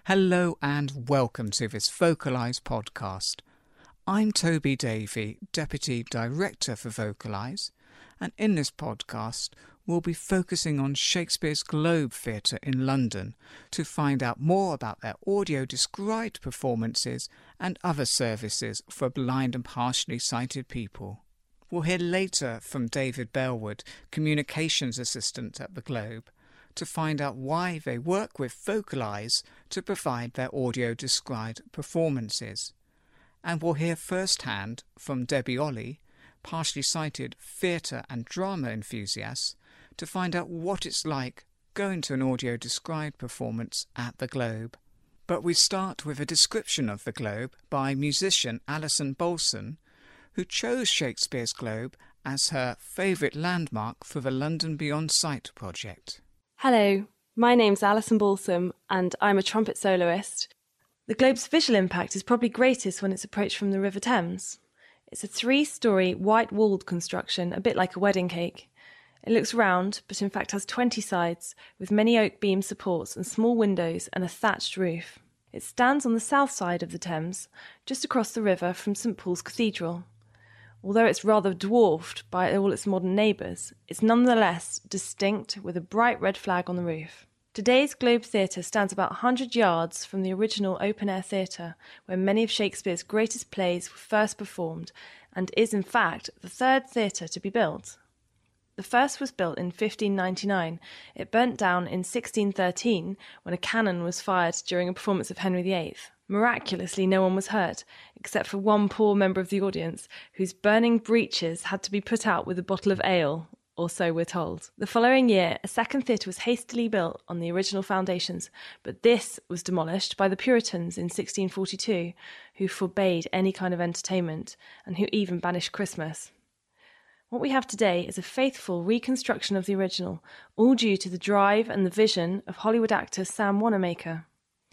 Hello and welcome to this Vocalise podcast. I'm Toby Davey, Deputy Director for Vocalise, and in this podcast we'll be focusing on Shakespeare's Globe Theatre in London to find out more about their audio-described performances and other services for blind and partially sighted people. We'll hear later from David Bellwood, Communications Assistant at the Globe, to find out why they work with Vocalise to provide their audio-described performances. And we'll hear firsthand from Debbie Ollie, partially sighted theatre and drama enthusiast, to find out what it's like going to an audio-described performance at the Globe. But we start with a description of the Globe by musician Alison Bolson, who chose Shakespeare's Globe as her favourite landmark for the London Beyond Sight project. Hello, my name's Alison Balsam and I'm a trumpet soloist. The Globe's visual impact is probably greatest when it's approached from the River Thames. It's a 3-storey white-walled construction, a bit like a wedding cake. It looks round, but in fact has 20 sides, with many oak beam supports and small windows and a thatched roof. It stands on the south side of the Thames, just across the river from St Paul's Cathedral. Although it's rather dwarfed by all its modern neighbours, it's nonetheless distinct with a bright red flag on the roof. Today's Globe Theatre stands about 100 yards from the original open-air theatre, where many of Shakespeare's greatest plays were first performed, and is in fact the third theatre to be built. The first was built in 1599. It burnt down in 1613 when a cannon was fired during a performance of Henry VIII. Miraculously, no one was hurt, except for one poor member of the audience, whose burning breeches had to be put out with a bottle of ale, or so we're told. The following year, a second theatre was hastily built on the original foundations, but this was demolished by the Puritans in 1642, who forbade any kind of entertainment, and who even banished Christmas. What we have today is a faithful reconstruction of the original, all due to the drive and the vision of Hollywood actor Sam Wanamaker.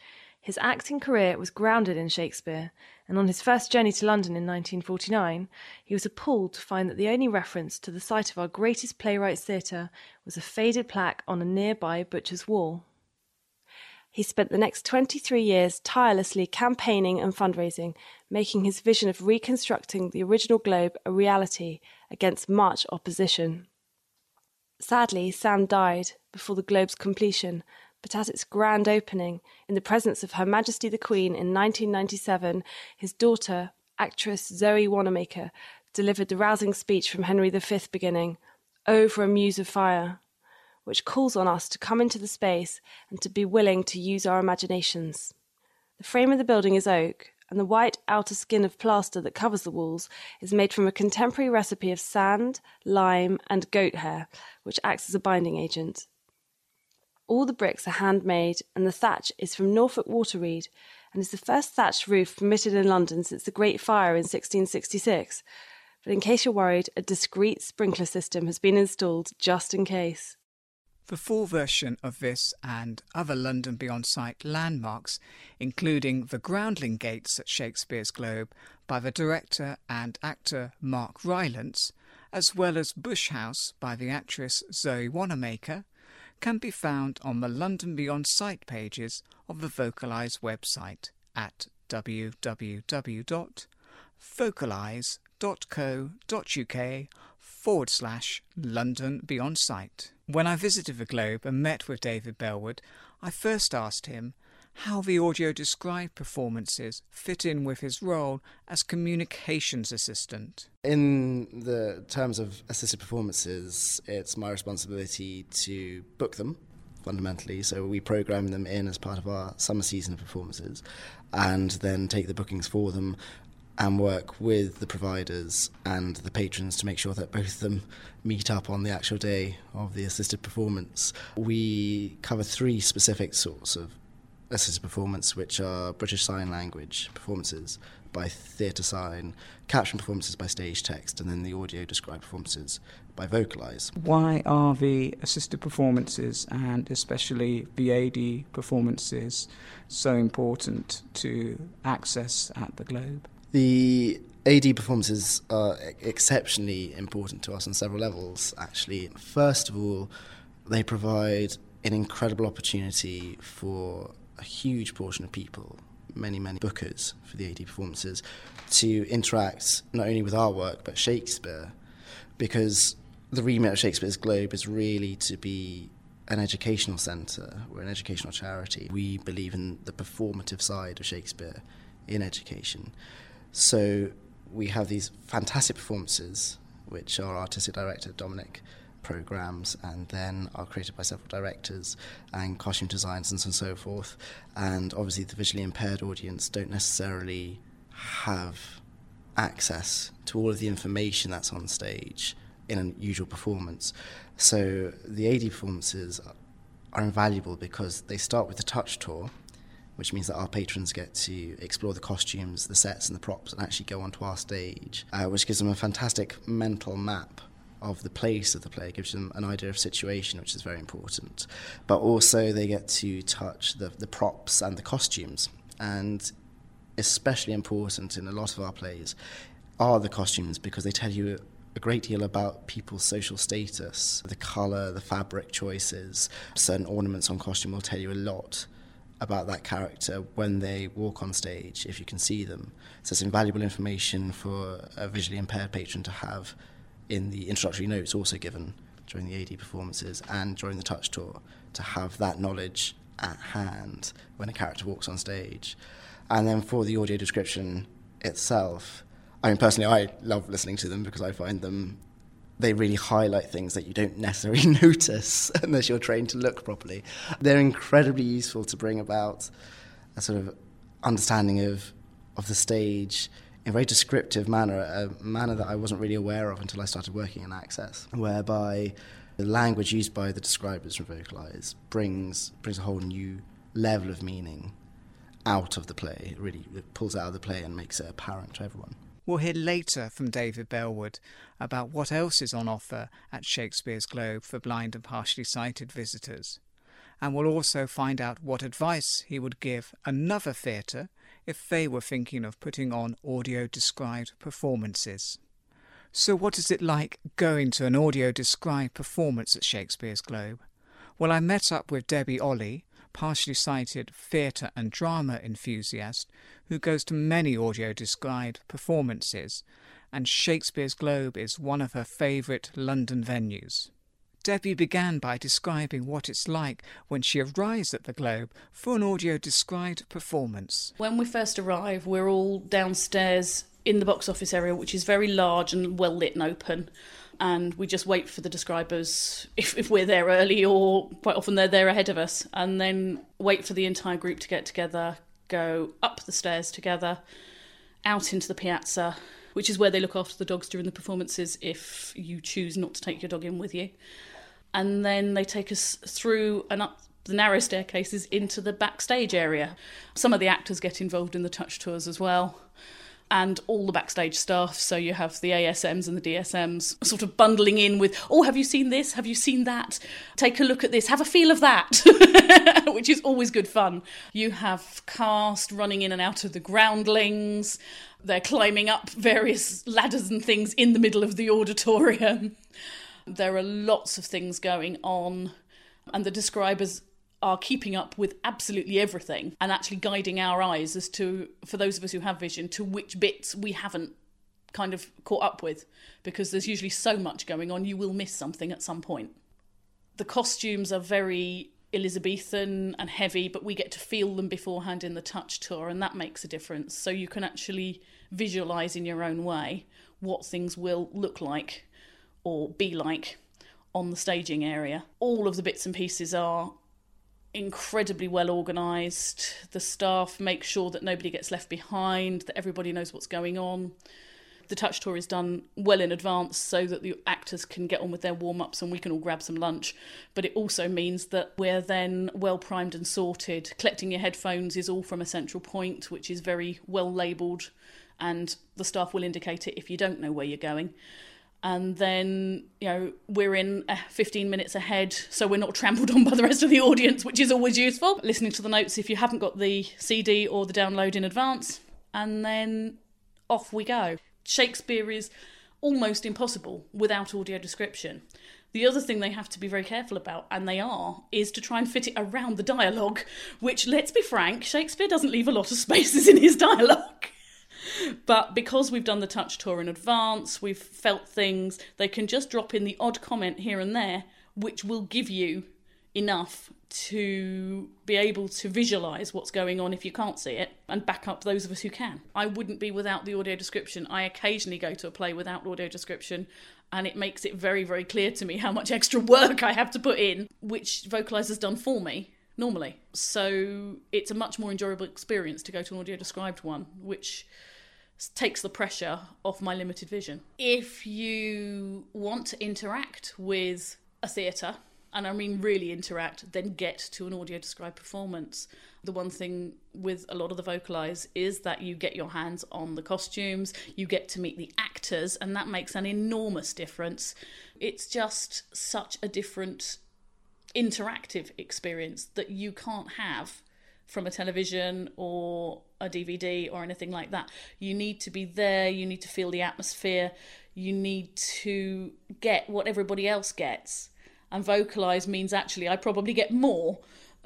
His acting career was grounded in Shakespeare, and on his first journey to London in 1949, he was appalled to find that the only reference to the site of our greatest playwrights' theatre was a faded plaque on a nearby butcher's wall. He spent the next 23 years tirelessly campaigning and fundraising, making his vision of reconstructing the original Globe a reality against much opposition. Sadly, Sam died before the Globe's completion, but at its grand opening, in the presence of Her Majesty the Queen in 1997, his daughter, actress Zoe Wanamaker, delivered the rousing speech from Henry V beginning, "Oh, for a muse of fire," which calls on us to come into the space and to be willing to use our imaginations. The frame of the building is oak, and the white outer skin of plaster that covers the walls is made from a contemporary recipe of sand, lime, and goat hair, which acts as a binding agent. All the bricks are handmade, and the thatch is from Norfolk waterreed, and is the first thatched roof permitted in London since the Great Fire in 1666. But in case you're worried, a discreet sprinkler system has been installed just in case. The full version of this and other London Beyond Sight landmarks, including the Groundling Gates at Shakespeare's Globe by the director and actor Mark Rylance, as well as Bush House by the actress Zoe Wanamaker, can be found on the London Beyond Sight pages of the Vocalise website at www.vocalise.co.uk/London Beyond Sight. When I visited the Globe and met with David Bellwood, I first asked him how the audio-described performances fit in with his role as communications assistant. In the terms of assisted performances, it's my responsibility to book them, fundamentally. So we program them in as part of our summer season of performances and then take the bookings for them and work with the providers and the patrons to make sure that both of them meet up on the actual day of the assisted performance. We cover 3 specific sorts of assisted performance, which are British Sign Language performances by theatre sign, caption performances by stage text, and then the audio described performances by Vocalise. Why are the assisted performances and especially the AD performances so important to access at the Globe? The AD performances are exceptionally important to us on several levels, actually. First of all, they provide an incredible opportunity for a huge portion of people, many bookers for the AD performances, to interact not only with our work but Shakespeare, because the remit of Shakespeare's Globe is really to be an educational centre. We're an educational charity. We believe in the performative side of Shakespeare in education. So we have these fantastic performances, which our artistic director, Dominic, programmes, and then are created by several directors and costume designers and so forth. And obviously the visually impaired audience don't necessarily have access to all of the information that's on stage in a usual performance. So the AD performances are invaluable because they start with the touch tour, which means that our patrons get to explore the costumes, the sets and the props and actually go onto our stage, which gives them a fantastic mental map of the place of the play, gives them an idea of situation, which is very important. But also they get to touch the props and the costumes. And especially important in a lot of our plays are the costumes, because they tell you a great deal about people's social status, the colour, the fabric choices. Certain ornaments on costume will tell you a lot about that character when they walk on stage, if you can see them. So it's invaluable information for a visually impaired patron to have in the introductory notes also given during the AD performances and during the touch tour, to have that knowledge at hand when a character walks on stage. And then for the audio description itself, I mean, personally, I love listening to them because I find they really highlight things that you don't necessarily notice unless you're trained to look properly. They're incredibly useful to bring about a sort of understanding of the stage in a very descriptive manner, a manner that I wasn't really aware of until I started working in Access, whereby the language used by the describers from Vocalise brings a whole new level of meaning out of the play. It pulls it out of the play and makes it apparent to everyone. We'll hear later from David Bellwood about what else is on offer at Shakespeare's Globe for blind and partially sighted visitors. And we'll also find out what advice he would give another theatre if they were thinking of putting on audio-described performances. So what is it like going to an audio-described performance at Shakespeare's Globe? Well, I met up with Debbie Ollie, partially sighted theatre and drama enthusiast who goes to many audio-described performances, and Shakespeare's Globe is one of her favourite London venues. Debbie began by describing what it's like when she arrives at the Globe for an audio-described performance. When we first arrive, we're all downstairs in the box office area, which is very large and well lit and open. And we just wait for the describers, if we're there early, or quite often they're there ahead of us, and then wait for the entire group to get together, go up the stairs together, out into the piazza, which is where they look after the dogs during the performances if you choose not to take your dog in with you. And then they take us through and up the narrow staircases into the backstage area. Some of the actors get involved in the touch tours as well, and all the backstage staff, so you have the ASMs and the DSMs sort of bundling in with, oh, have you seen this? Have you seen that? Take a look at this. Have a feel of that, which is always good fun. You have cast running in and out of the groundlings. They're climbing up various ladders and things in the middle of the auditorium. There are lots of things going on, and the describers are keeping up with absolutely everything and actually guiding our eyes as to, for those of us who have vision, to which bits we haven't kind of caught up with, because there's usually so much going on, you will miss something at some point. The costumes are very Elizabethan and heavy, but we get to feel them beforehand in the touch tour, and that makes a difference. So you can actually visualise in your own way what things will look like or be like on the staging area. All of the bits and pieces are incredibly well organised. The staff make sure that nobody gets left behind, that everybody knows what's going on. The touch tour is done well in advance so that the actors can get on with their warm-ups and we can all grab some lunch. But it also means that we're then well primed and sorted. Collecting your headphones is all from a central point, which is very well labelled, and the staff will indicate it if you don't know where you're going. And then, we're in 15 minutes ahead, so we're not trampled on by the rest of the audience, which is always useful. Listening to the notes if you haven't got the CD or the download in advance. And then off we go. Shakespeare is almost impossible without audio description. The other thing they have to be very careful about, and they are, is to try and fit it around the dialogue, which, let's be frank, Shakespeare doesn't leave a lot of spaces in his dialogue. But because we've done the touch tour in advance, we've felt things, they can just drop in the odd comment here and there, which will give you enough to be able to visualise what's going on if you can't see it, and back up those of us who can. I wouldn't be without the audio description. I occasionally go to a play without audio description, and it makes it very, very clear to me how much extra work I have to put in, which Vocalise has done for me normally. So it's a much more enjoyable experience to go to an audio described one, which takes the pressure off my limited vision. If you want to interact with a theatre, and I mean really interact, then get to an audio described performance. The one thing with a lot of the Vocalise is that you get your hands on the costumes, you get to meet the actors, and that makes an enormous difference. It's just such a different interactive experience that you can't have from a television or a DVD or anything like that. You need to be there, you need to feel the atmosphere, you need to get what everybody else gets. And Vocalise means actually I probably get more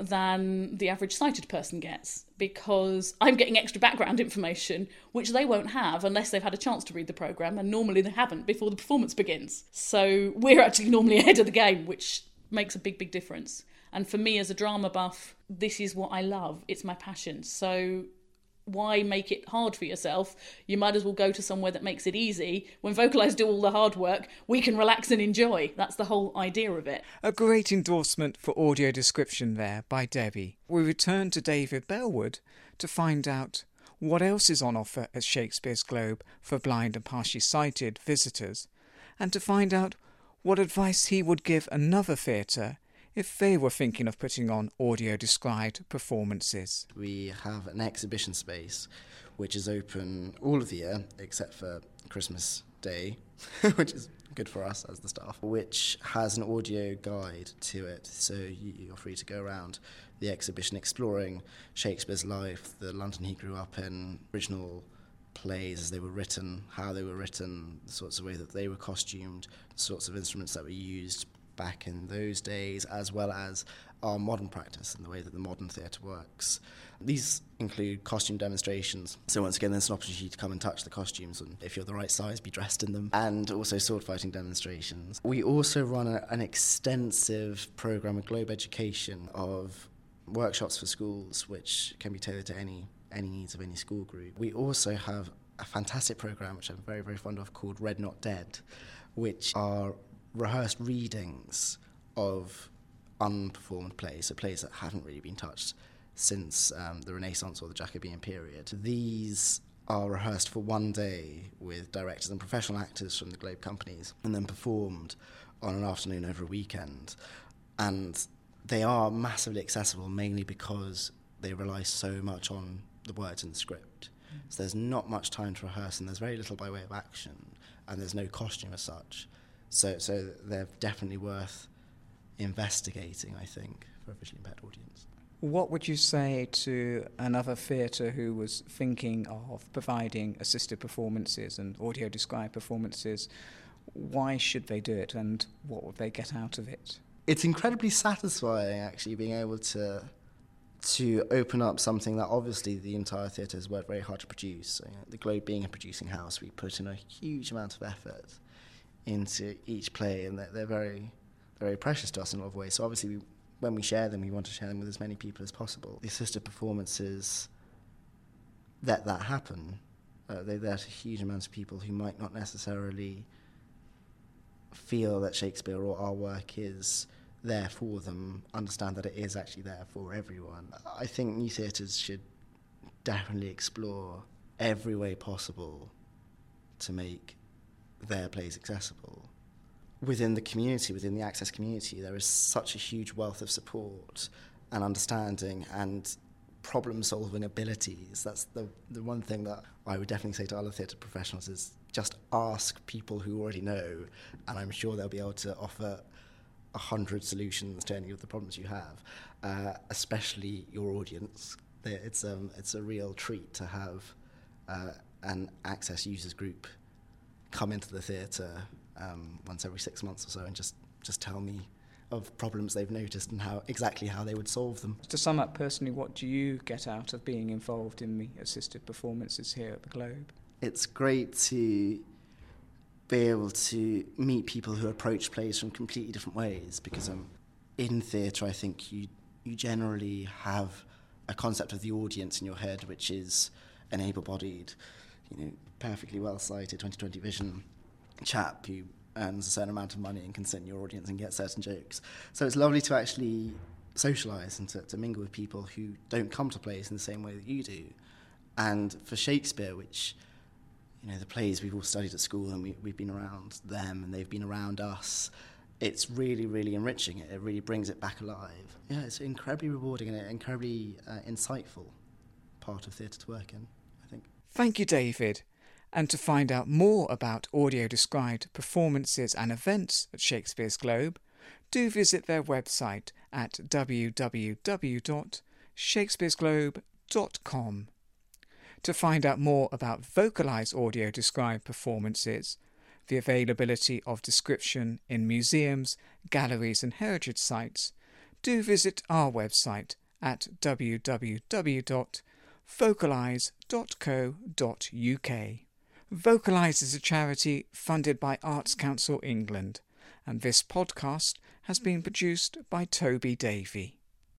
than the average sighted person gets, because I'm getting extra background information which they won't have unless they've had a chance to read the programme, and normally they haven't before the performance begins. So we're actually normally ahead of the game, which makes a big, big difference. And for me as a drama buff, this is what I love. It's my passion. So why make it hard for yourself? You might as well go to somewhere that makes it easy. When Vocalise do all the hard work, we can relax and enjoy. That's the whole idea of it. A great endorsement for audio description there by Debbie. We return to David Bellwood to find out what else is on offer at Shakespeare's Globe for blind and partially sighted visitors, and to find out what advice he would give another theatre if they were thinking of putting on audio-described performances. We have an exhibition space which is open all of the year except for Christmas Day, which is good for us as the staff, which has an audio guide to it, so you're free to go around the exhibition exploring Shakespeare's life, the London he grew up in, original plays as they were written, how they were written, the sorts of way that they were costumed, the sorts of instruments that were used back in those days, as well as our modern practice and the way that the modern theatre works. These include costume demonstrations. So once again, there's an opportunity to come and touch the costumes, and if you're the right size, be dressed in them. And also sword fighting demonstrations. We also run an extensive programme of Globe Education of workshops for schools, which can be tailored to any needs of any school group. We also have a fantastic programme, which I'm very, very fond of, called Read Not Dead, which are rehearsed readings of unperformed plays, so plays that haven't really been touched since the Renaissance or the Jacobean period. These are rehearsed for one day with directors and professional actors from the Globe companies, and then performed on an afternoon over a weekend. And they are massively accessible, mainly because they rely so much on the words in the script. So there's not much time to rehearse, and there's very little by way of action, and there's no costume as such. So they're definitely worth investigating, I think, for a visually impaired audience. What would you say to another theatre who was thinking of providing assisted performances and audio-described performances? Why should they do it, and what would they get out of it? It's incredibly satisfying, actually, being able to open up something that obviously the entire theatre has worked very hard to produce. So, the Globe being a producing house, we put in a huge amount of effort into each play, and they're very, very precious to us in a lot of ways. So obviously, when we share them, we want to share them with as many people as possible. The assisted performances that happen, they're there to huge amounts of people who might not necessarily feel that Shakespeare or our work is there for them, understand that it is actually there for everyone. I think new theatres should definitely explore every way possible to make their plays accessible. Within the community, within the Access community, there is such a huge wealth of support and understanding and problem-solving abilities. That's the one thing that I would definitely say to other theatre professionals is just ask people who already know, and I'm sure they'll be able to offer 100 solutions to any of the problems you have, especially your audience. It's a real treat to have an Access users group come into the theatre once every 6 months or so and just just tell me of problems they've noticed and exactly how they would solve them. To sum up personally, what do you get out of being involved in the assisted performances here at the Globe? It's great to be able to meet people who approach plays from completely different ways, because in theatre I think you generally have a concept of the audience in your head, which is an able-bodied, perfectly well-sighted 20/20 vision chap who earns a certain amount of money and can sit in your audience and get certain jokes. So it's lovely to actually socialise and to mingle with people who don't come to plays in the same way that you do. And for Shakespeare, which, the plays we've all studied at school and we've been around them and they've been around us, it's really, really enriching. It really brings it back alive. Yeah, it's incredibly rewarding and an incredibly insightful part of theatre to work in, I think. Thank you, David. And to find out more about audio-described performances and events at Shakespeare's Globe, do visit their website at www.shakespearesglobe.com. To find out more about vocalised audio-described performances, the availability of description in museums, galleries and heritage sites, do visit our website at www.vocalise.co.uk. Vocalise is a charity funded by Arts Council England, and this podcast has been produced by Toby Davey.